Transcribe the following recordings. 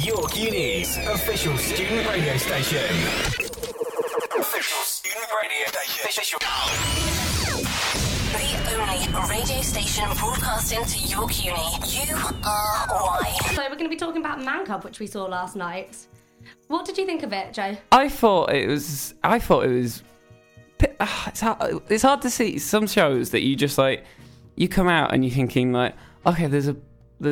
York Uni's official student radio station. Official student radio station. The only radio station broadcasting to York Uni. You are why. So we're going to be talking about Man Cub, which we saw last night. What did you think of it, Joe? I thought it was. It's hard to see some shows that you just like. You come out and you're thinking like, okay, there's a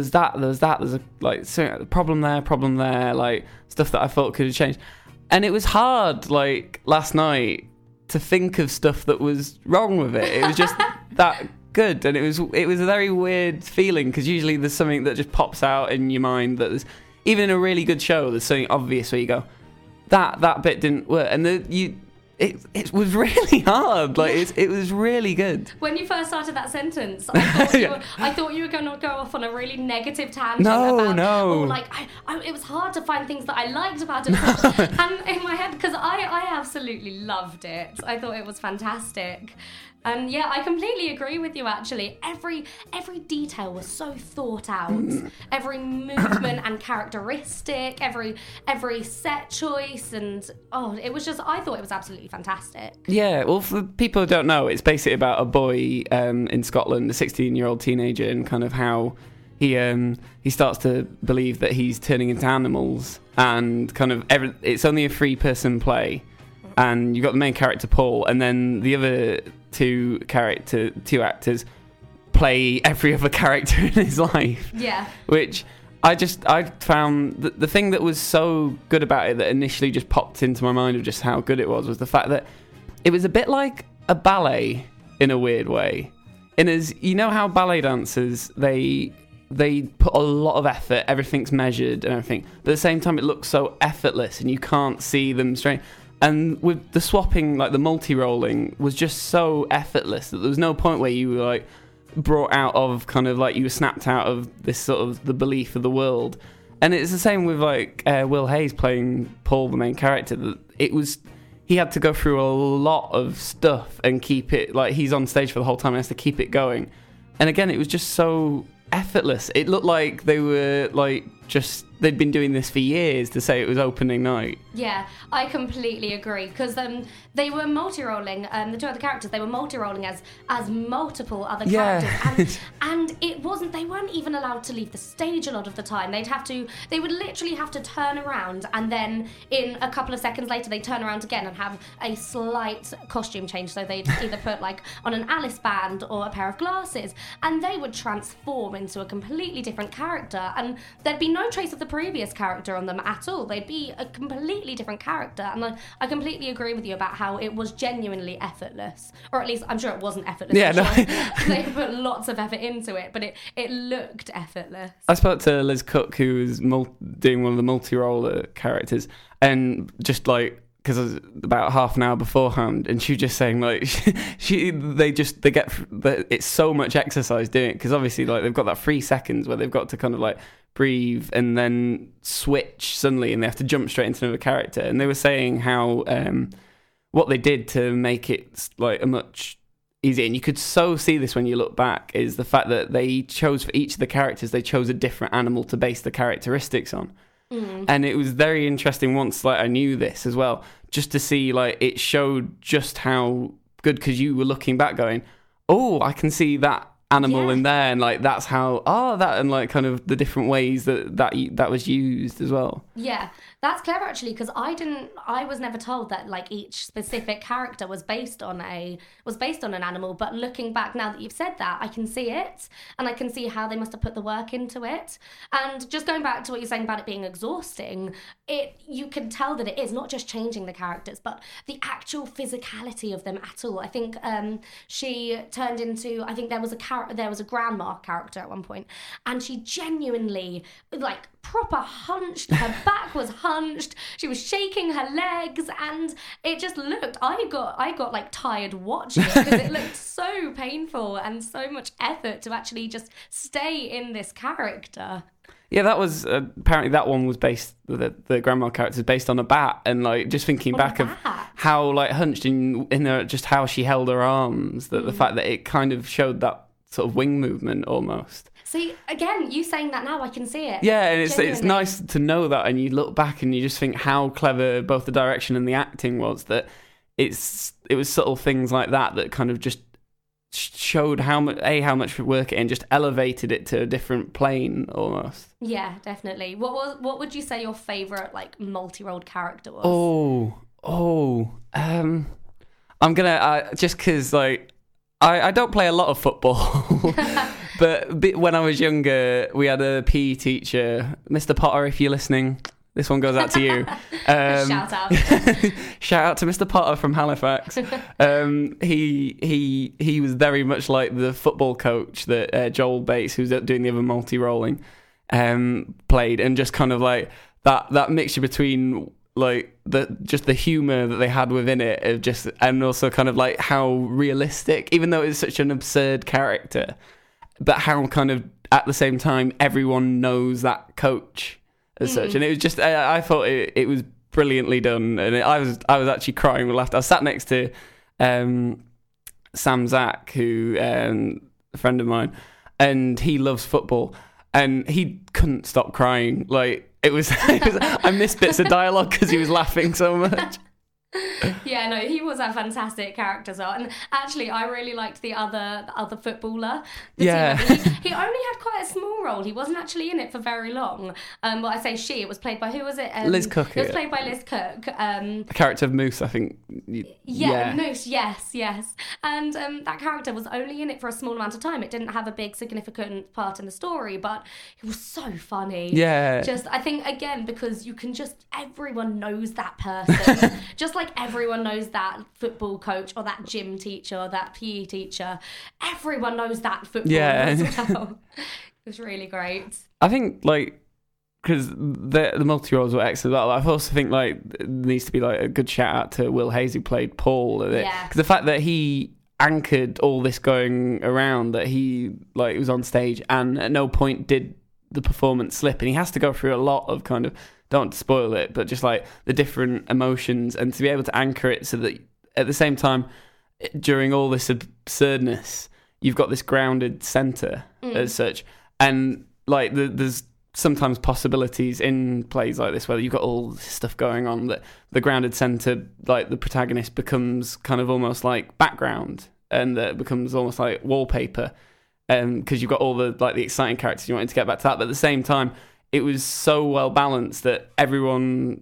like problem there, like stuff that I thought could have changed, and it was hard like last night to think of stuff that was wrong with it. It was just that good, and it was a very weird feeling because usually there's something that just pops out in your mind that there's even in a really good show there's something obvious where you go that bit didn't work, and it was really hard. Like it was really good. When you first started that sentence, I thought you were going to go off on a really negative tangent. No. Like it was hard to find things that I liked about it. And in my head, because I absolutely loved it. I thought it was fantastic. And yeah, I completely agree with you. Actually, every detail was so thought out. Every movement and characteristic, every set choice, and it was just. I thought it was absolutely fantastic. Yeah, well, for people who don't know, it's basically about a boy in Scotland, a 16-year-old teenager, and kind of how he starts to believe that he's turning into animals, and kind of it's only a 3-person play, and you've got the main character Paul, and then the other two actors play every other character in his life. Yeah. Which I found the thing that was so good about it that initially just popped into my mind of just how good it was the fact that it was a bit like a ballet in a weird way. And as you know how ballet dancers, they put a lot of effort, everything's measured and everything, but at the same time it looks so effortless and you can't see them straight. And with the swapping, like the multi-rolling, was just so effortless that there was no point where you were like brought out of kind of like you were snapped out of this sort of the belief of the world. And it's the same with like Will Hayes playing Paul, the main character. That he had to go through a lot of stuff and keep it like he's on stage for the whole time and has to keep it going. And again, it was just so effortless. It looked like they were like they'd been doing this for years to say it was opening night. Yeah, I completely agree because they were multi-rolling. The two other characters, they were multi-rolling as multiple other characters, and it wasn't. They weren't even allowed to leave the stage a lot of the time. They would literally have to turn around, and then in a couple of seconds later, they turn around again and have a slight costume change. So they'd either put like on an Alice band or a pair of glasses, and they would transform into a completely different character, and there'd be no trace of the previous character on them at all. They'd be a completely different character, and I completely agree with you about how it was genuinely effortless, or at least I'm sure it wasn't effortless. Yeah, no. They put lots of effort into it, but it looked effortless. I spoke to Liz Cook, who was doing one of the multi-roller characters, and just like because I was about half an hour beforehand, and she was just saying like it's so much exercise doing it because obviously like they've got that 3 seconds where they've got to kind of like breathe and then switch suddenly, and they have to jump straight into another character. And they were saying how what they did to make it like a much easier, and you could so see this when you look back, is the fact that they chose for each of the characters, they chose a different animal to base the characteristics on. And it was very interesting once like I knew this as well, just to see like it showed just how good, because you were looking back going, oh, I can see that animal in there, and like that's how that, and like kind of the different ways that was used as well. Yeah, that's clever actually, because I was never told that like each specific character was based on an animal, but looking back now that you've said that, I can see it, and I can see how they must have put the work into it. And just going back to what you're saying about it being exhausting, you can tell that it is not just changing the characters, but the actual physicality of them at all. I think she turned into, I think there was a grandma character at one point, and she genuinely like proper hunched, her back was hunched, she was shaking her legs, and it just looked, I got like tired watching it because it looked so painful and so much effort to actually just stay in this character. Yeah, that was apparently that one was based, the grandma character is based on a bat, and like just thinking back of how like hunched in her, just how she held her arms, that the fact that it kind of showed that sort of wing movement almost. See, again, you saying that now, I can see it. Yeah, and it's Genuinely. nice to know that, and you look back and you just think how clever both the direction and the acting was. That it was subtle things like that kind of just showed how much work it and just elevated it to a different plane almost. Yeah, definitely. What would you say your favourite like multi-rolled character was? I'm gonna just because like I don't play a lot of football, but when I was younger, we had a PE teacher, Mr. Potter. If you're listening, this one goes out to you. Shout out. Shout out to Mr. Potter from Halifax. He was very much like the football coach that Joel Bates, who's doing the other multi-rolling, played, and just kind of like that mixture between like the humor that they had within it, and also kind of like how realistic, even though it's such an absurd character, but how kind of at the same time everyone knows that coach as such. And it was just I thought it was brilliantly done, and I was actually crying with laughter. I was sat next to Sam Zack, who a friend of mine, and he loves football, and he couldn't stop crying. Like it was I missed bits of dialogue because he was laughing so much. Yeah, no, he was a fantastic character as well. And actually, I really liked the other footballer. Yeah. He only had quite a small role. He wasn't actually in it for very long. Well, I say she. It was played by, who was it? Liz Cook. It was played by Liz Cook. The character of Moose, I think. Yeah, Moose, yes. And that character was only in it for a small amount of time. It didn't have a big significant part in the story, but it was so funny. Yeah. Just, I think, again, because everyone knows that person. Just like everyone knows that football coach or that gym teacher or that PE teacher. Everyone knows that footballer as well. It was really great. I think, like, because the multi-roles were excellent. I also think, like, there needs to be, like, a good shout-out to Will Hayes, who played Paul. Yeah. Because the fact that he anchored all this going around, that he, like, was on stage and at no point did the performance slip. And he has to go through a lot of kind of, don't want to spoil it, but just like the different emotions, and to be able to anchor it so that at the same time, during all this absurdness, you've got this grounded centre as such. And like there's sometimes possibilities in plays like this where you've got all this stuff going on, that the grounded centre, like the protagonist, becomes kind of almost like background, and that becomes almost like wallpaper, because you've got all the like the exciting characters you wanted to get back to that, but at the same time it was so well balanced that everyone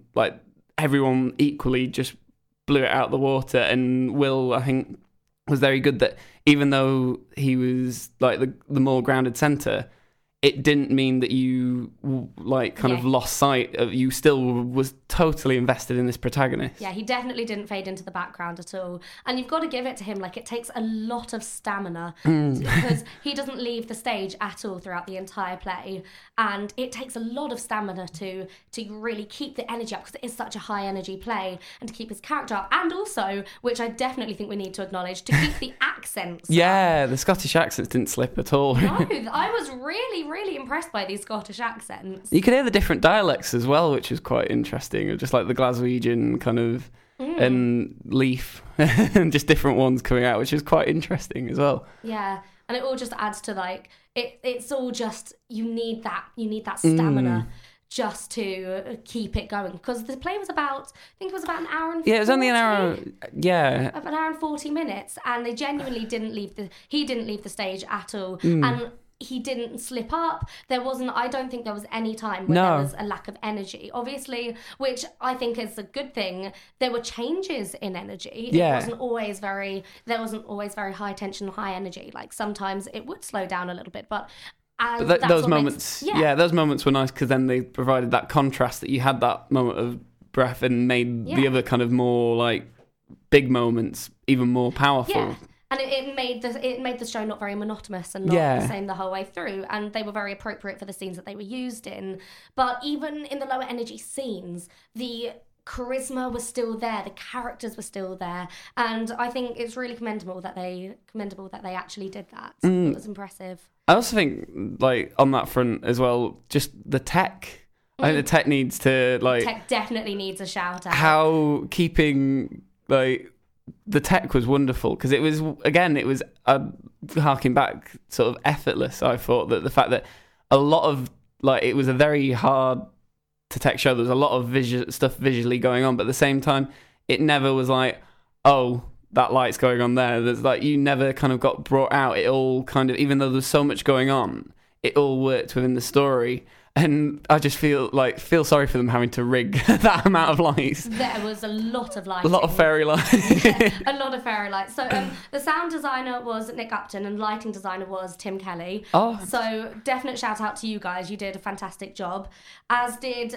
equally just blew it out the water. And Will, I think, was very good that even though he was like the more grounded centre, it didn't mean that you like kind of lost sight of, you still was totally invested in this protagonist. Yeah, he definitely didn't fade into the background at all. And you've got to give it to him, like, it takes a lot of stamina because he doesn't leave the stage at all throughout the entire play. And it takes a lot of stamina to really keep the energy up, because it is such a high energy play, and to keep his character up. And also, which I definitely think we need to acknowledge, to keep the accents up. The Scottish accents didn't slip at all. No, I was really impressed by these Scottish accents. You could hear the different dialects as well, which was quite interesting. Just like the Glaswegian kind of and Leaf, and just different ones coming out, which is quite interesting as well. Yeah, and it all just adds to like it's all just you need that stamina. Just to keep it going, because the play was about, I think it was about an hour and 40. Yeah, it was only an hour. Yeah, about an hour and 40 minutes, and they genuinely didn't leave the stage at all, and he didn't slip up. I don't think there was any time where there was a lack of energy. Obviously, which I think is a good thing. There were changes in energy. Yeah. There wasn't always very high tension, high energy. Like sometimes it would slow down a little bit, but those moments, those moments were nice, because then they provided that contrast, that you had that moment of breath and made the other kind of more like big moments even more powerful. Yeah. And it made the show not very monotonous and not the same the whole way through. And they were very appropriate for the scenes that they were used in. But even in the lower energy scenes, the charisma was still there, the characters were still there, and I think it's really commendable that they actually did that. It was impressive. I also think, like, on that front as well, just the tech. I think the tech needs to, like, tech definitely needs a shout out. How keeping, like, the tech was wonderful, because it was harking back, sort of effortless. I thought that the fact that a lot of, like, it was a very hard to text show. There was a lot of stuff visually going on, but at the same time, it never was like, oh, that light's going on there. There's like, you never kind of got brought out. It all kind of, even though there's so much going on, it all worked within the story. And I just feel sorry for them having to rig that amount of lights. There was a lot of lighting. A lot of fairy lights. A lot of fairy lights. So the sound designer was Nick Upton and lighting designer was Tim Kelly. Oh. So definite shout out to you guys. You did a fantastic job. As did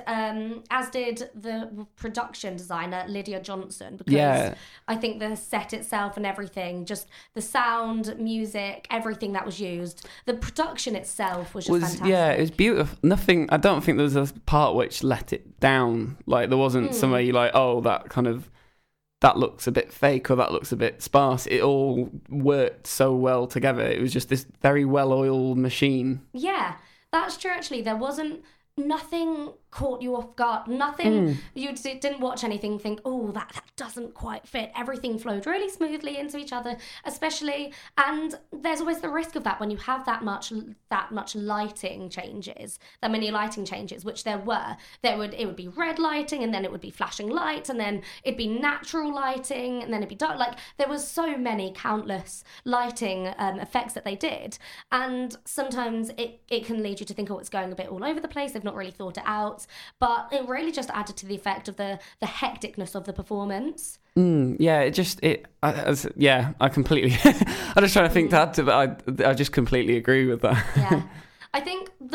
the production designer Lydia Johnson, because I think the set itself and everything, just the sound, music, everything that was used, the production itself was just fantastic. Yeah, it was beautiful. I don't think there was a part which let it down. Like, there wasn't somewhere you're like, oh, that looks a bit fake or that looks a bit sparse. It all worked so well together. It was just this very well-oiled machine. Yeah, that's true, actually. There wasn't... Nothing caught you off guard. Nothing, you didn't watch anything think, oh, that doesn't quite fit. Everything flowed really smoothly into each other, especially, and there's always the risk of that when you have that much lighting changes, that many lighting changes, which there were. It would be red lighting, and then it would be flashing lights, and then it'd be natural lighting, and then it'd be dark. Like, there was so many countless lighting effects that they did, and sometimes it can lead you to think, oh, it's going a bit all over the place. They've not really thought it out, but it really just added to the effect of the hecticness of the performance. I completely I'm just trying to think that, but I just completely agree with that. Yeah, I think the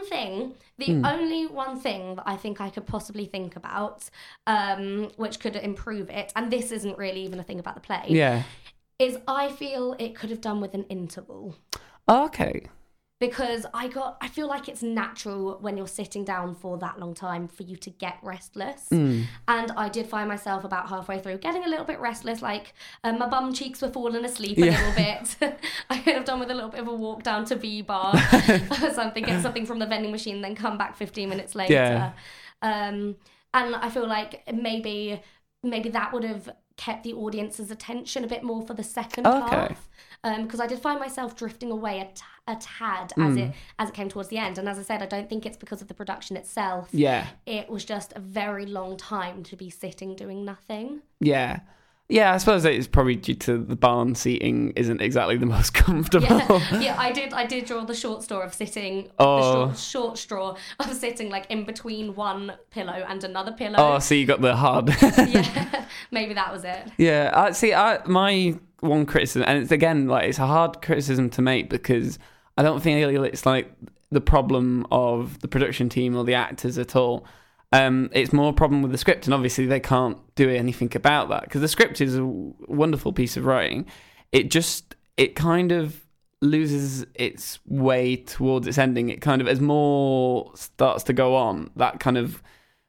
only one thing that I think I could possibly think about, which could improve it, and this isn't really even a thing about the play, is I feel it could have done with an interval. Okay. Because I feel like it's natural when you're sitting down for that long time for you to get restless. And I did find myself about halfway through getting a little bit restless, like my bum cheeks were falling asleep a little bit. I could have done with a little bit of a walk down to V-Bar or something, get something from the vending machine, then come back 15 minutes later. Yeah. And I feel like maybe that would have kept the audience's attention a bit more for the second half. Because I did find myself drifting away a tad as it came towards the end. And as I said, I don't think it's because of the production itself. Yeah. It was just a very long time to be sitting doing nothing. Yeah. Yeah, I suppose it's probably due to the barn seating isn't exactly the most comfortable. Yeah, I did draw the short straw of sitting. The short straw of sitting like in between one pillow and another pillow. Oh, so you got the hard. Yeah, maybe that was it. Yeah, my one criticism, and it's again like it's a hard criticism to make because I don't think it's like the problem of the production team or the actors at all. It's more a problem with the script, and obviously they can't do anything about that because the script is a wonderful piece of writing. It kind of loses its way towards its ending. It kind of, as more starts to go on, that kind of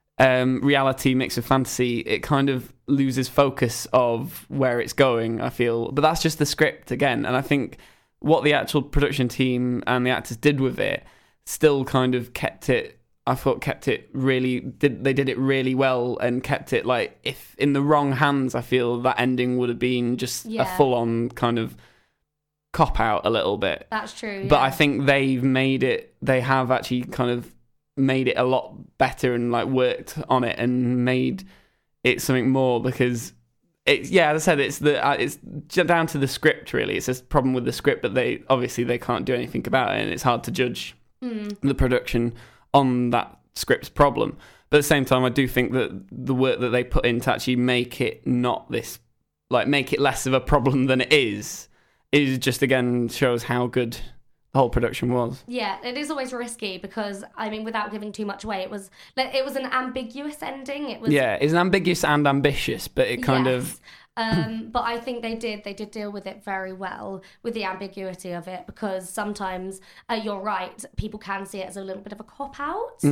reality mixed with fantasy, it kind of loses focus of where it's going, I feel. But that's just the script again, and I think what the actual production team and the actors did with it still kind of kept it really, they did it really well and kept it like, if in the wrong hands, I feel that ending would have been just a full-on kind of cop-out a little bit. That's true, But I think they have actually kind of made it a lot better and like worked on it and made it something more, because as I said, it's down to the script really. It's a problem with the script, but they can't do anything about it, and it's hard to judge the production on that script's problem. But at the same time, I do think that the work that they put in to actually make it not this, like make it less of a problem than it is just again shows how good the whole production was. Yeah, it is always risky because, I mean, without giving too much away, it was an ambiguous ending. It's ambiguous and ambitious, but it kind of... But I think they did deal with it very well, with the ambiguity of it, because sometimes you're right, people can see it as a little bit of a cop-out.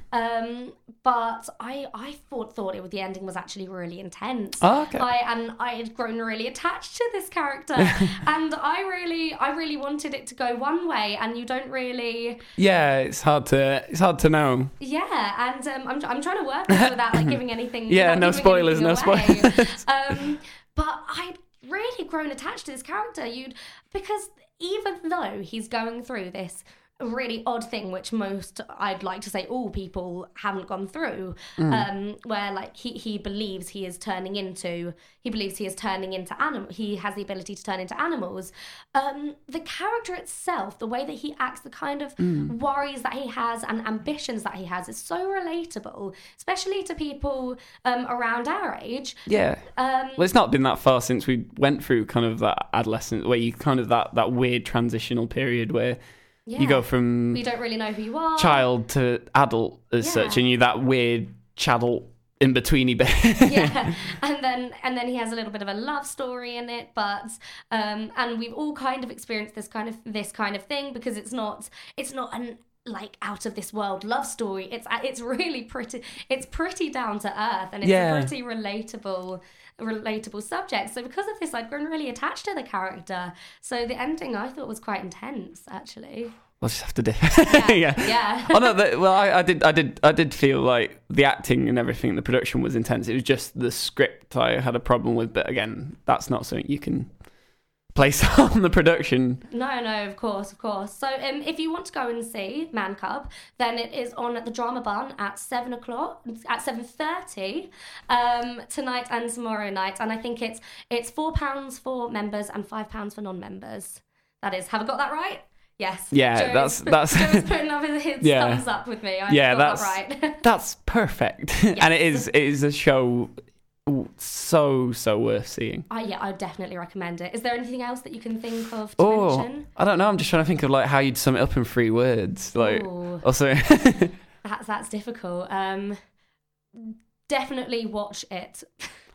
But I thought the ending was actually really intense. Oh, okay. I had grown really attached to this character, and I really wanted it to go one way, and you don't really. Yeah, it's hard to know. Yeah, and I'm trying to work without like giving anything. Yeah, no spoilers. But I'd really grown attached to this character. Because even though he's going through this really odd thing, which most, I'd like to say all people haven't gone through, where like he believes he is turning into animal. He has the ability to turn into animals. The character itself, the way that he acts, the kind of worries that he has and ambitions that he has is so relatable, especially to people around our age. Yeah. Well, it's not been that far since we went through kind of that adolescence, where you kind of that weird transitional period where you go from you don't really know who you are, child to adult as such, and you're that weird chaddle in betweeny bit. Yeah, and then he has a little bit of a love story in it, but and we've all kind of experienced this kind of thing, because it's not an like out of this world love story. It's really pretty down to earth, and it's a pretty relatable subject. So because of this, I'd grown really attached to the character. So the ending I thought was quite intense, actually. We'll just have to do. Yeah. Oh no, I did feel like the acting and everything, the production was intense. It was just the script I had a problem with, but again, that's not something you can place on the production. No, of course. So if you want to go and see Man Cub, then it is on the Drama Bun at 7:30 tonight and tomorrow night, and I think it's £4 for members and £5 for non-members. That is, have I got that right? Yes. Yeah, Joe's that's Joe's putting up his thumbs up with me. I got that right. That's perfect. Yes. And it is a show so worth seeing. Yeah, I would definitely recommend it. Is there anything else that you can think of to mention? I don't know. I'm just trying to think of like how you'd sum it up in 3 words. Like, also, that's difficult. Definitely watch it.